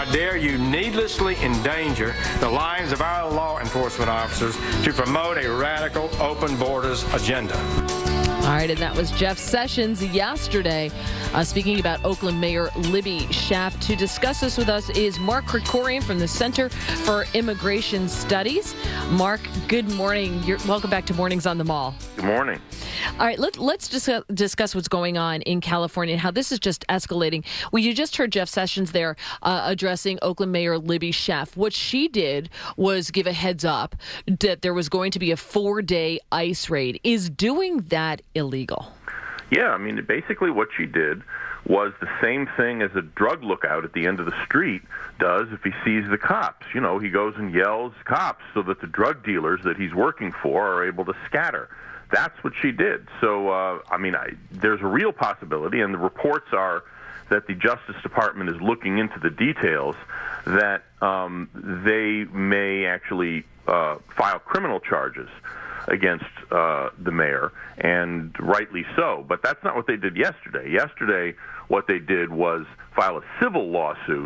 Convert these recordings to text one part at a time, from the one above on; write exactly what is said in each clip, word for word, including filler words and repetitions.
How dare you needlessly endanger the lives of our law enforcement officers to promote a radical open borders agenda? All right, and that was Jeff Sessions yesterday uh, speaking about Oakland Mayor Libby Schaaf. To discuss this with us is Mark Krikorian from the Center for Immigration Studies. Mark, good morning. You're, welcome back to Mornings on the Mall. Good morning. All right, let, let's discuss, discuss what's going on in California and how this is just escalating. Well, you just heard Jeff Sessions there uh, addressing Oakland Mayor Libby Schaaf. What she did was give a heads up that there was going to be a four-day ICE raid. Is doing that illegal? Yeah, I mean, basically what she did was the same thing as a drug lookout at the end of the street does if he sees the cops. You know, he goes and yells, "Cops," so that the drug dealers that he's working for are able to scatter. That's what she did. So, uh, I mean, I, there's a real possibility, and the reports are that the Justice Department is looking into the details, that um, they may actually uh, file criminal charges against uh, the mayor, and rightly so. But that's not what they did yesterday. Yesterday, what they did was file a civil lawsuit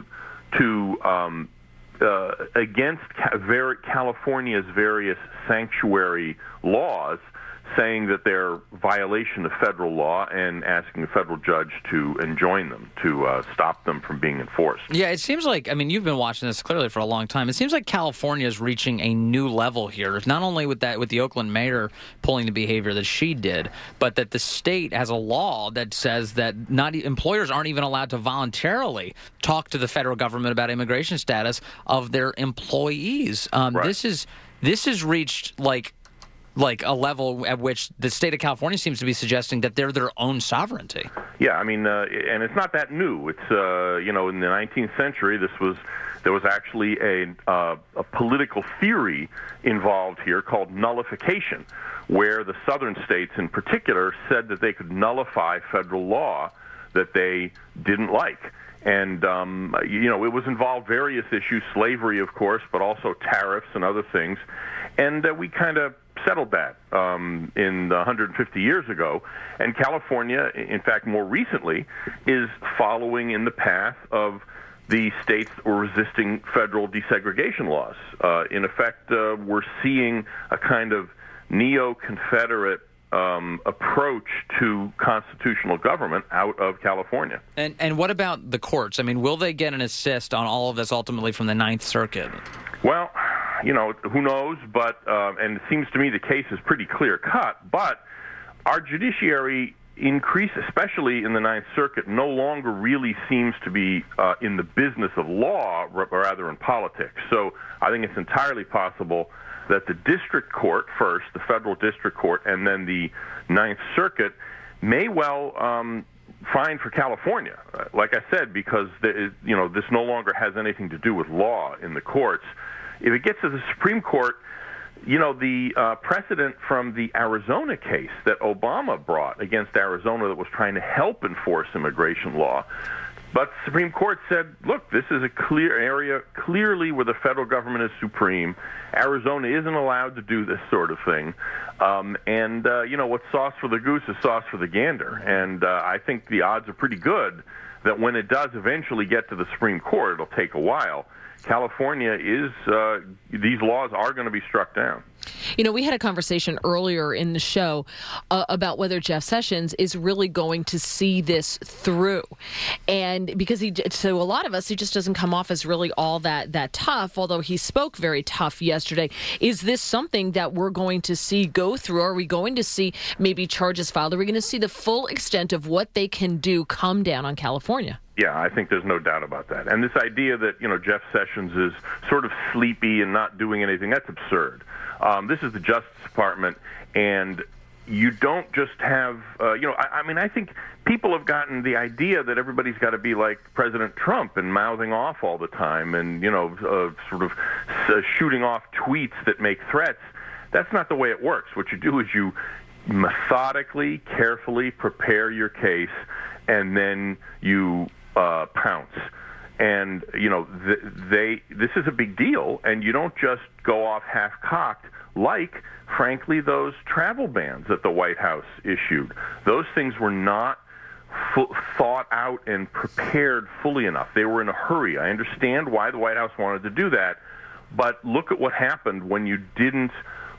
to um, uh, against California's various sanctuary laws, saying that they're violation of federal law and asking a federal judge to enjoin them, to uh, stop them from being enforced. Yeah, it seems like, I mean, you've been watching this clearly for a long time. It seems like California is reaching a new level here, not only with that, with the Oakland mayor pulling the behavior that she did, but that the state has a law that says that not employers aren't even allowed to voluntarily talk to the federal government about immigration status of their employees. Um, right. This is this has reached like. like a level at which the state of California seems to be suggesting that they're their own sovereignty. Yeah, I mean, uh, and it's not that new. It's, uh, you know, in the nineteenth century, this was, there was actually a, uh, a political theory involved here called nullification, where the southern states in particular said that they could nullify federal law that they didn't like. And, um, you know, it was involved various issues, slavery, of course, but also tariffs and other things. And uh, we kind of settled that um, in one hundred fifty years ago. And California, in fact, more recently, is following in the path of the states that were resisting federal desegregation laws. Uh, in effect, uh, we're seeing a kind of neo-Confederate Um, approach to constitutional government out of California. And and what about the courts? I mean, will they get an assist on all of this ultimately from the Ninth Circuit? Well, you know, who knows? But uh, and it seems to me the case is pretty clear cut. But our judiciary increase, especially in the Ninth Circuit, no longer really seems to be uh, in the business of law, r- rather in politics. So I think it's entirely possible that the district court first, the federal district court, and then the Ninth Circuit may well um, fine for California. Uh, like I said, because the, you know this no longer has anything to do with law in the courts. If it gets to the Supreme Court, you know the uh, precedent from the Arizona case that Obama brought against Arizona that was trying to help enforce immigration law. But the Supreme Court said, look, this is a clear area, clearly where the federal government is supreme. Arizona isn't allowed to do this sort of thing. Um, and, uh, you know, what's sauce for the goose is sauce for the gander. And uh, I think the odds are pretty good that when it does eventually get to the Supreme Court, it'll take a while. California is, uh, these laws are going to be struck down. You know, we had a conversation earlier in the show uh, about whether Jeff Sessions is really going to see this through. And because he, to a lot of us, he just doesn't come off as really all that, that tough, although he spoke very tough yesterday. Is this something that we're going to see go through? Are we going to see maybe charges filed? Are we going to see the full extent of what they can do come down on California? Yeah, I think there's no doubt about that. And this idea that, you know, Jeff Sessions is sort of sleepy and not doing anything, that's absurd. Um, this is the Justice Department, and you don't just have, uh, you know, I, I mean, I think people have gotten the idea that everybody's got to be like President Trump and mouthing off all the time and, you know, uh, sort of uh, shooting off tweets that make threats. That's not the way it works. What you do is you methodically, carefully prepare your case, and then you uh, pounce. And, you know, th- they this is a big deal, and you don't just go off half-cocked like, frankly, those travel bans that the White House issued. Those things were not f- thought out and prepared fully enough. They were in a hurry. I understand why the White House wanted to do that, but look at what happened when you didn't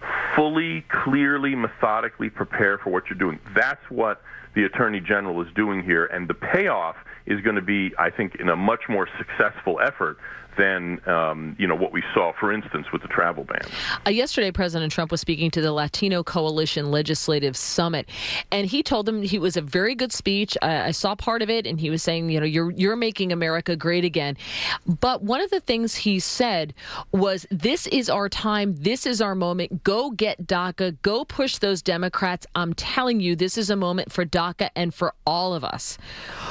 fully, clearly, methodically prepare for what you're doing. That's what the Attorney General is doing here, and the payoff is going to be, I think, in a much more successful effort than um, you know what we saw, for instance, with the travel ban. Uh, yesterday, President Trump was speaking to the Latino Coalition Legislative Summit, and he told them he was a very good speech. Uh, I saw part of it, and he was saying, you know, you're you're making America great again. But one of the things he said was, "This is our time. This is our moment. Go get DACA. Go push those Democrats. I'm telling you, this is a moment for DACA and for all of us."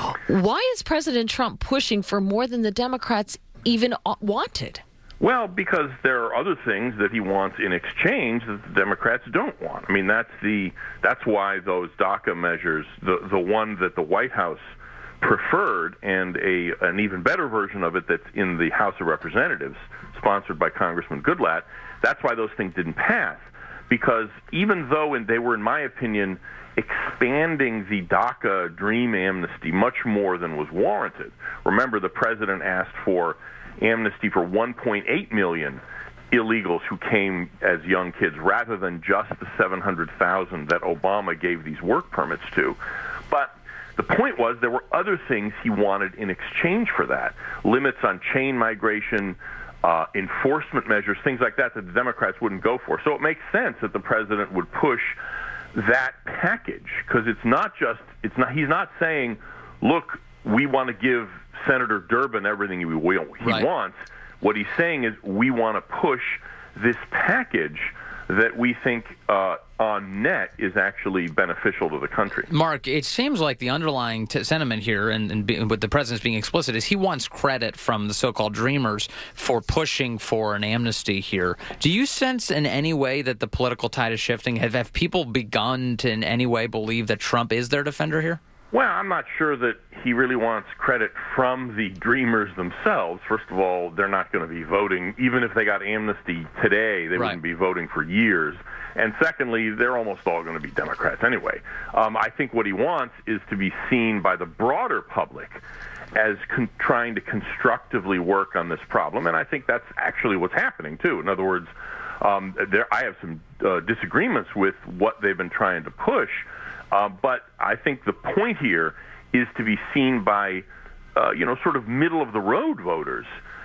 Why is President Trump pushing for more than the Democrats even wanted? Well, because there are other things that he wants in exchange that the Democrats don't want. I mean, that's the that's why those DACA measures, the the one that the White House preferred, and a an even better version of it that's in the House of Representatives, sponsored by Congressman Goodlatte, that's why those things didn't pass. Because even though and they were, in my opinion, expanding the DACA dream amnesty much more than was warranted. Remember, the president asked for amnesty for one point eight million illegals who came as young kids, rather than just the seven hundred thousand that Obama gave these work permits to. But the point was there were other things he wanted in exchange for that. Limits on chain migration, uh, enforcement measures, things like that that the Democrats wouldn't go for. So it makes sense that the president would push that package, because it's not just, it's not, he's not saying, look, we want to give Senator Durbin everything he, he right. wants. What he's saying is we want to push this package that we think uh, on net is actually beneficial to the country. Mark, it seems like the underlying t- sentiment here, and, and be, with the president's being explicit, is he wants credit from the so-called Dreamers for pushing for an amnesty here. Do you sense in any way that the political tide is shifting? Have, have people begun to in any way believe that Trump is their defender here? Well, I'm not sure that he really wants credit from the Dreamers themselves. First of all, they're not going to be voting. Even if they got amnesty today, they right. wouldn't be voting for years. And secondly, they're almost all going to be Democrats anyway. Um, I think what he wants is to be seen by the broader public as con- trying to constructively work on this problem. And I think that's actually what's happening, too. In other words, um, there, I have some uh, disagreements with what they've been trying to push. Uh, but I think the point here is to be seen by, uh, you know, sort of middle-of-the-road voters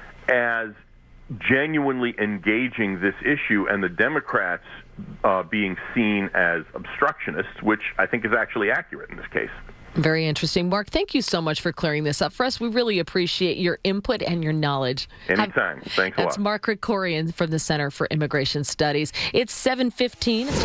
as genuinely engaging this issue, and the Democrats uh, being seen as obstructionists, which I think is actually accurate in this case. Very interesting. Mark, thank you so much for clearing this up for us. We really appreciate your input and your knowledge. Anytime. Have, Thanks a lot. That's Mark Krikorian from the Center for Immigration Studies. It's seven fifteen.